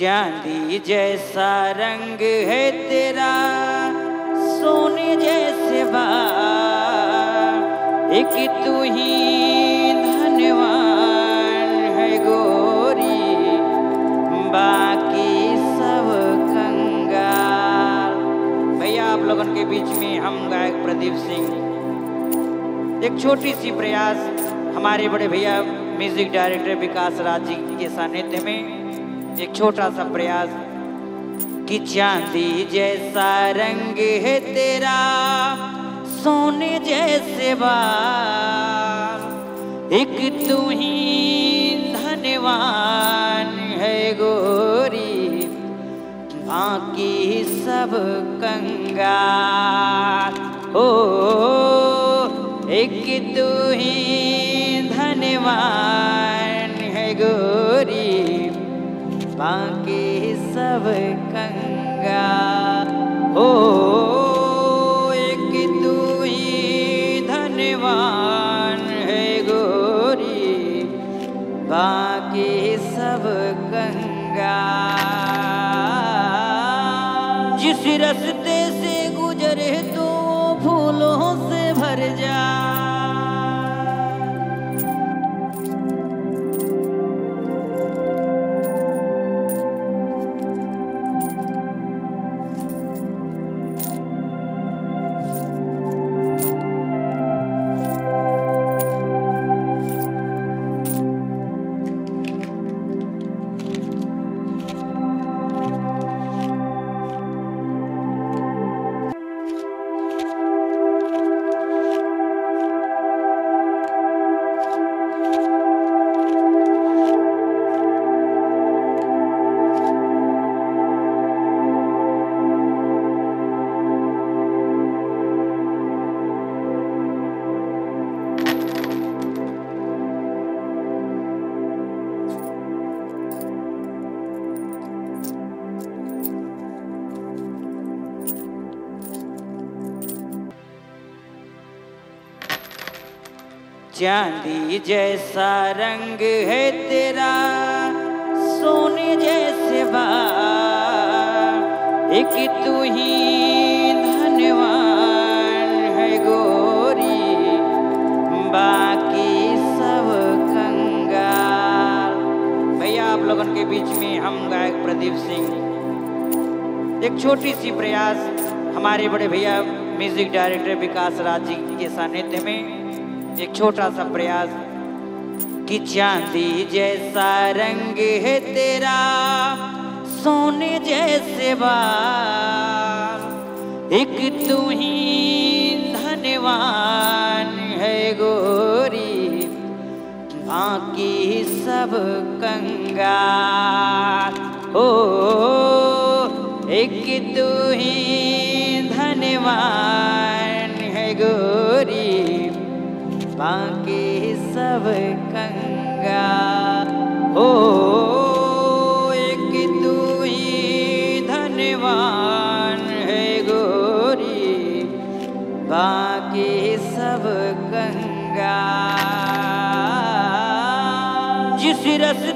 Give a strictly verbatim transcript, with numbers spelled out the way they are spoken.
चांदी जैसा रंग है तेरा, सोने जैसे बाल, एक तू ही धनवान है गोरी, बाकी सब कंगाल। भैया आप लोगों के बीच में हम गायक प्रदीप सिंह, एक छोटी सी प्रयास हमारे बड़े भैया म्यूजिक डायरेक्टर विकास राज जी के सानिध्य में, एक छोटा सा प्रयास कि चांदी जैसा रंग है तेरा, सोने जैसे बाल, एक तू ही धनवान है गोरी, बाकी सब कंगाल। ओ एक तू ही धनवान है गोरी, बाकी सब कंगाल। हो एक तू ही धनवान है गोरी, बाकी सब कंगाल। जिस रास्ते से गुजरे तो फूलों से भर जा, चांदी जैसा रंग है तेरा, सोने जैसे बाल, एक तू ही धनवान है गोरी, बाकी सब कंगाल। भैया आप लोगों के बीच में हम गायक प्रदीप सिंह, एक छोटी सी प्रयास हमारे बड़े भैया म्यूजिक डायरेक्टर विकास राज जी के सानिध्य में, एक छोटा सा प्रयास कि चांदी जैसा रंग है तेरा, सोने जैसे बाल, एक तू ही धनवान है गोरी, बाकी सब कंगाल। ओ एक तू ही धनवान है गोरी, बाकी सब कंगाल। हो एक तू ही धनवान है गोरी, बाकी सब कंगाल। जिस रस